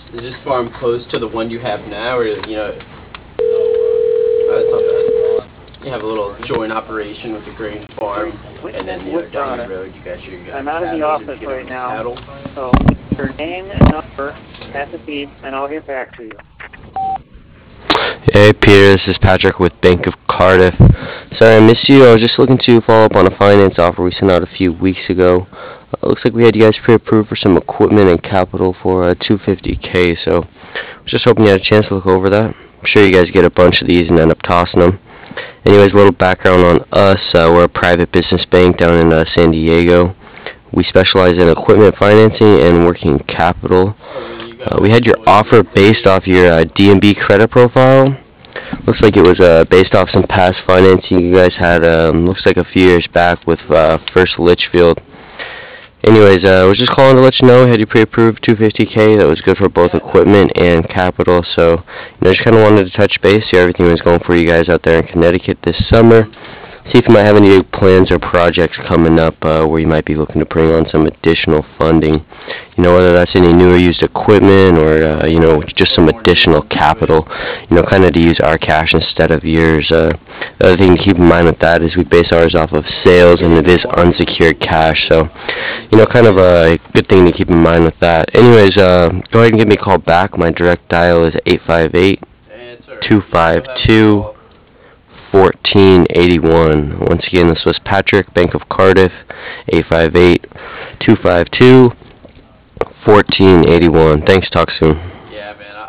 Is this farm close to the one you have now, or it's not bad. You have a little joint operation with the grain farm, and then down the road you got your I'm out of the cattle, office you right get now, cattle. so your name and number at the beep, and I'll get back to you. Hey Peter, this is Patrick with Bank of Cardiff. Sorry I missed you. I was just looking to follow up on a finance offer we sent out a few weeks ago. Looks like we had you guys pre-approved for some equipment and capital for 250K, so I was just hoping you had a chance to look over that. I'm sure you guys get a bunch of these and end up tossing them. Anyways, a little background on us. We're a private business bank down in San Diego. We specialize in equipment financing and working capital. We had your offer based off your DNB credit profile. Looks like it was based off some past financing you guys had, looks like a few years back with First Litchfield. Anyways, I was just calling to let you know we had you pre-approved 250K. That was good for both equipment and capital. So, just kind of wanted to touch base, see how everything was going for you guys out there in Connecticut this summer. See if you might have any big plans or projects coming up where you might be looking to bring on some additional funding. Whether that's any new or used equipment or, just some additional capital, kind of to use our cash instead of yours. The other thing to keep in mind with that is we base ours off of sales and it is unsecured cash. So, kind of a good thing to keep in mind with that. Anyways, go ahead and give me a call back. My direct dial is 858-252 1481. Once again, this was Patrick, Bank of Cardiff, 858-252 1481. Thanks, talk soon. Yeah, man.